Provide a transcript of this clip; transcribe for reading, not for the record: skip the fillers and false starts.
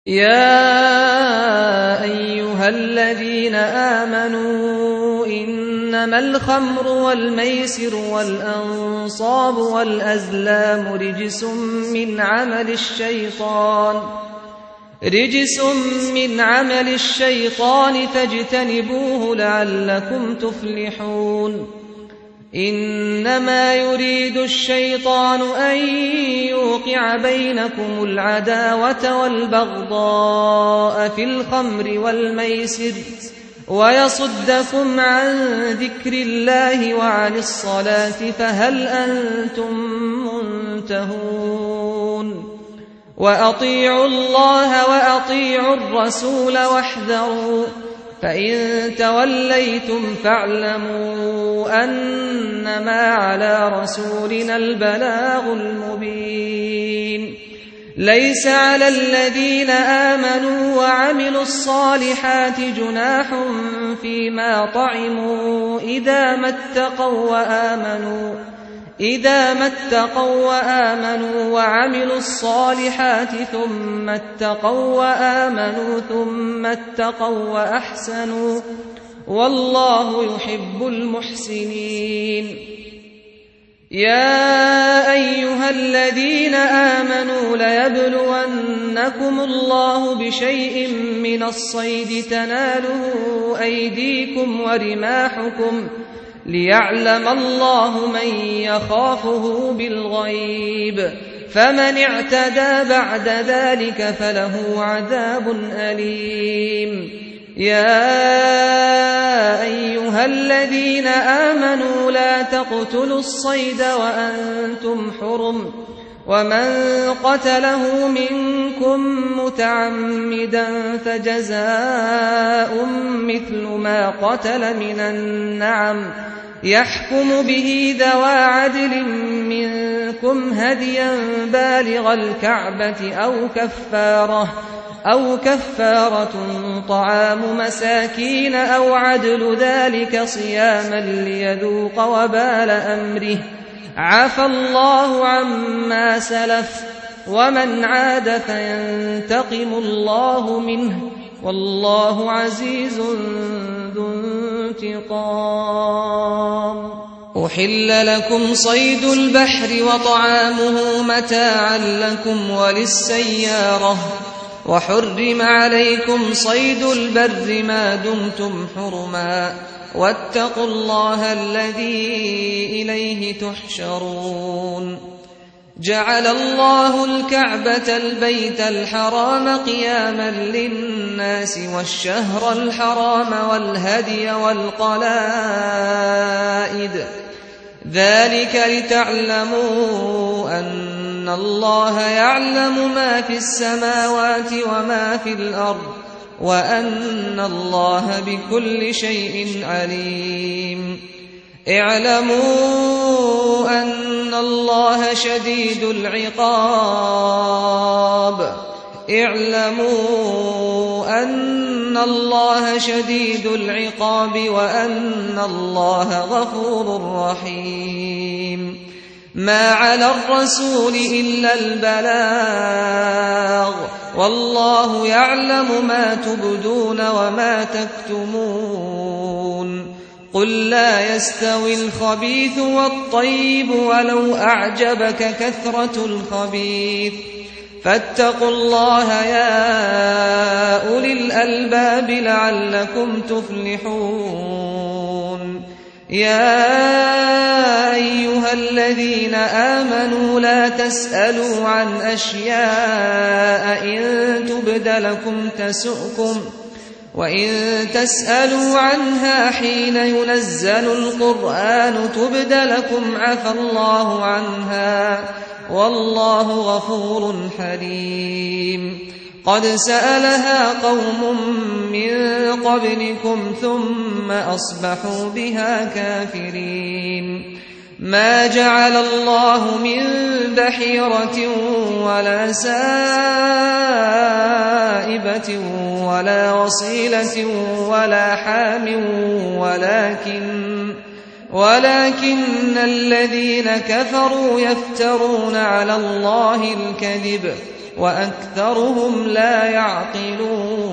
يا أيها الذين آمنوا إنما الخمر والميسر والأنصاب والأزلام رجس من عمل الشيطان فاجتنبوه لعلكم تفلحون إنما يريد الشيطان أن يوقع بينكم العداوة والبغضاء في الخمر والميسر ويصدكم عن ذكر الله وعن الصلاة فهل أنتم منتهون وأطيعوا الله وأطيعوا الرسول واحذروا فإن توليتم فاعلموا أنما على رسولنا البلاغ المبين ليس على الذين آمنوا وعملوا الصالحات جناح فيما طعموا إذا ما اتقوا وآمنوا وعملوا الصالحات ثم اتقوا وآمنوا ثم اتقوا وأحسنوا والله يحب المحسنين يا أيها الذين آمنوا ليبلونكم الله بشيء من الصيد تناله أيديكم ورماحكم ليعلم الله من يخافه بالغيب فمن اعتدى بعد ذلك فله عذاب أليم يا أيها الذين آمنوا لا تقتلوا الصيد وأنتم حرم ومن قتله منكم متعمدا فجزاء مثل ما قتل من النعم يحكم به ذوى عدل منكم هديا بالغ الكعبة أو كفارة طعام مساكين أو عدل ذلك صياما ليذوق وبال أمره عفى الله عما سلف ومن عاد فينتقم الله منه والله عزيز ذو انتقام أحل لكم صيد البحر وطعامه متاعا لكم وللسيارة وحرم عليكم صيد البر ما دمتم حرما واتقوا الله الذي إليه تحشرون جعل الله الكعبة البيت الحرام قياما للناس والشهر الحرام والهدي والقلائد ذلك لتعلموا أن الله يعلم ما في السماوات وما في الأرض وأن الله بكل شيء عليم اعلموا أن الله شديد العقاب وأن الله غفور رحيم ما على الرسول إلا البلاغ والله يعلم ما تبدون وما تكتمون قل لا يستوي الخبيث والطيب ولو أعجبك كثرة الخبيث فاتقوا الله يا أولي الألباب لعلكم تفلحون يا أيها الذين آمنوا لا تسألوا عن أشياء إن تبد لكم تسؤكم وإن تسألوا عنها حين ينزل القرآن تبد لكم عفى الله عنها والله غفور حليم قد سألها قوم من قبلكم ثم أصبحوا بها كافرين ما جعل الله من بحيرة ولا سائبة ولا وصيلة ولا حام ولكن الذين كفروا يفترون على الله الكذب وأكثرهم لا يعقلون